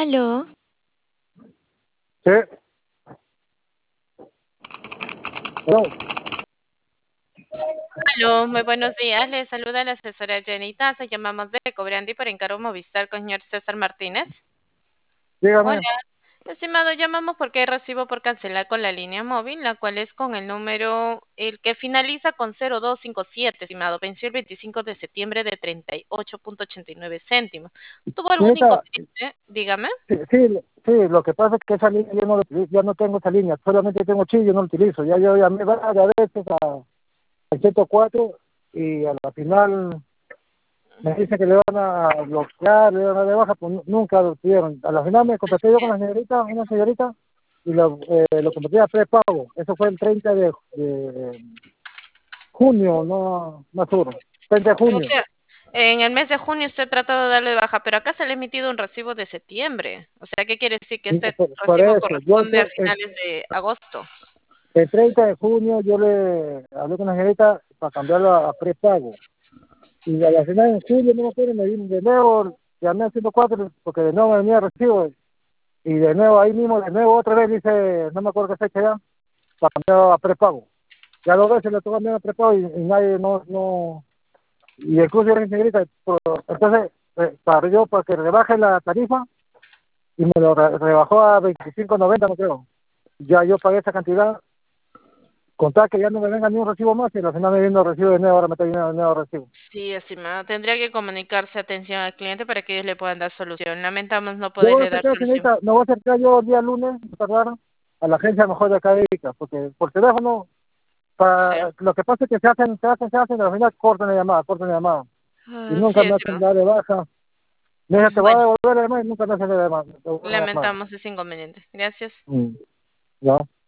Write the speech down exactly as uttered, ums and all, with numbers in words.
Aló, Sí, no, Aló, muy buenos días. Les saluda la asesora Jenny Taza. Llamamos de Cobrandi por encargo Movistar con señor César Martínez. Hola, dígame. estimado, llamamos porque hay recibo por cancelar con la línea móvil, la cual es con el número, el que finaliza con cero dos cinco siete, estimado. Venció el veinticinco de septiembre de treinta y ocho punto ochenta y nueve céntimos. ¿Tuvo algún Señorita, inconveniente? Dígame. sí, sí, sí, lo que pasa es que esa línea yo no, la utilizo, ya no tengo esa línea, solamente tengo chip, yo no lo utilizo. Ya yo llamé varias veces a- al ciento cuatro y a la final me dicen que le van a bloquear, le van a dar de baja, pues nu- nunca lo tuvieron. A la final me contacté yo con la señorita, una señorita, y lo, eh, lo contacté a prepago. Eso fue el treinta de, de junio, no, no seguro, treinta de O junio. sea, en el mes de junio usted trató de darle de baja, pero acá se le ha emitido un recibo de septiembre. O sea, ¿qué quiere decir? Que Y este Por, por recibo eso, yo el, corresponde a tre- el finales de agosto. El treinta de junio yo le hablé con la señorita para cambiarlo a, a prepago. Y a la final de julio, no me acuerdo, me vine de nuevo, llamé a ciento cuatro porque de nuevo me venía recibo. Y de nuevo, ahí mismo, de nuevo, otra vez dice, no me acuerdo qué fecha ya, para cambiarlo a prepago. Ya dos veces le tocó cambiar a prepago y, y nadie, no, no. Y el curso de la señorita, por- entonces, eh, para yo, para que rebaje la tarifa, y me lo re- rebajó a veinticinco noventa, no creo. Ya yo pagué esa cantidad. Contar que ya no me venga ni un recibo más y al final me viene el recibo de nuevo, ahora me está viniendo de nuevo recibo. Sí, estimado. Tendría que comunicarse atención al cliente para que ellos le puedan dar solución. Lamentamos no Yo voy a poderle dar acercar, solución. señorita, me voy a acercar yo el día lunes, ¿está claro? A la agencia mejor de acá de Ica, porque por teléfono, Sí. para, lo que pasa es que se hacen, se hacen, se hacen, y al final cortan la llamada, cortan la llamada. Y Ah, sí, nunca me hacen estimado. dar de baja. Me dice, te voy a Bueno, devolver la llamada y nunca me hacen la llamada. la llamada. lamentamos ese inconveniente. Gracias. Mm, ¿ya?